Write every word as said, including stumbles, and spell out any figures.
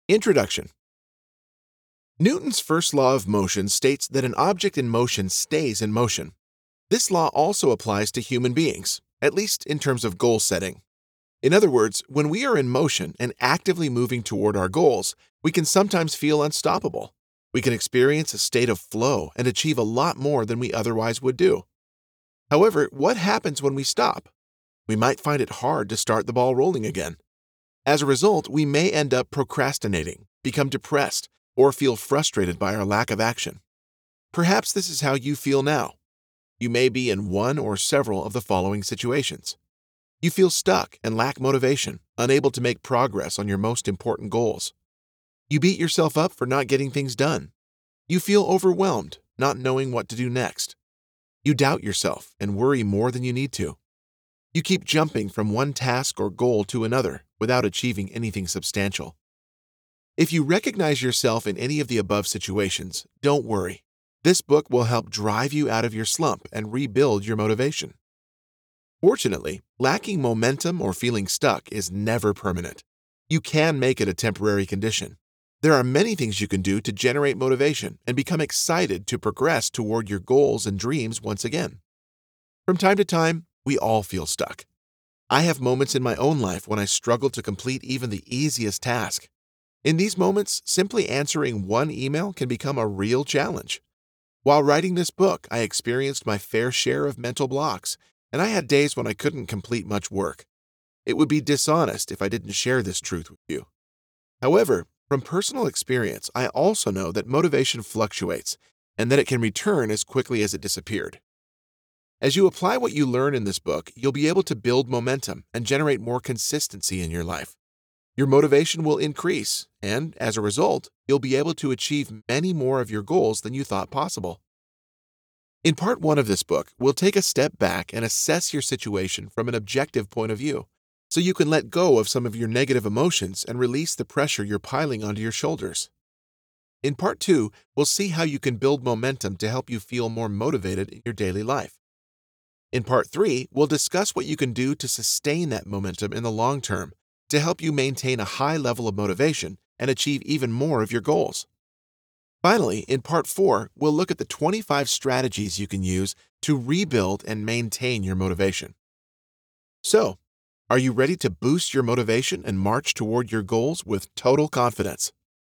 Introduction. Newton's first law of motion states that an object in motion stays in motion. This law also applies to human beings, at least in terms of goal setting. In other words, when we are in motion and actively moving toward our goals, we can sometimes feel unstoppable. We can experience a state of flow and achieve a lot more than we otherwise would do. However, what happens when we stop? We might find it hard to start the ball rolling again. As a result, we may end up procrastinating, become depressed, or feel frustrated by our lack of action. Perhaps this is how you feel now. You may be in one or several of the following situations. You feel stuck and lack motivation, unable to make progress on your most important goals. You beat yourself up for not getting things done. You feel overwhelmed, not knowing what to do next. You doubt yourself and worry more than you need to. You keep jumping from one task or goal to another without achieving anything substantial. If you recognize yourself in any of the above situations, don't worry. This book will help drive you out of your slump and rebuild your motivation. Fortunately, lacking momentum or feeling stuck is never permanent. You can make it a temporary condition. There are many things you can do to generate motivation and become excited to progress toward your goals and dreams once again. From time to time, we all feel stuck. I have moments in my own life when I struggle to complete even the easiest task. In these moments, simply answering one email can become a real challenge. While writing this book, I experienced my fair share of mental blocks, and I had days when I couldn't complete much work. It would be dishonest if I didn't share this truth with you. However, from personal experience, I also know that motivation fluctuates and that it can return as quickly as it disappeared. As you apply what you learn in this book, you'll be able to build momentum and generate more consistency in your life. Your motivation will increase, and as a result, you'll be able to achieve many more of your goals than you thought possible. In part one of this book, we'll take a step back and assess your situation from an objective point of view, so you can let go of some of your negative emotions and release the pressure you're piling onto your shoulders. In part two, we'll see how you can build momentum to help you feel more motivated in your daily life. In part three, we'll discuss what you can do to sustain that momentum in the long term to help you maintain a high level of motivation and achieve even more of your goals. Finally, in part four, we'll look at the twenty-five strategies you can use to rebuild and maintain your motivation. So, are you ready to boost your motivation and march toward your goals with total confidence?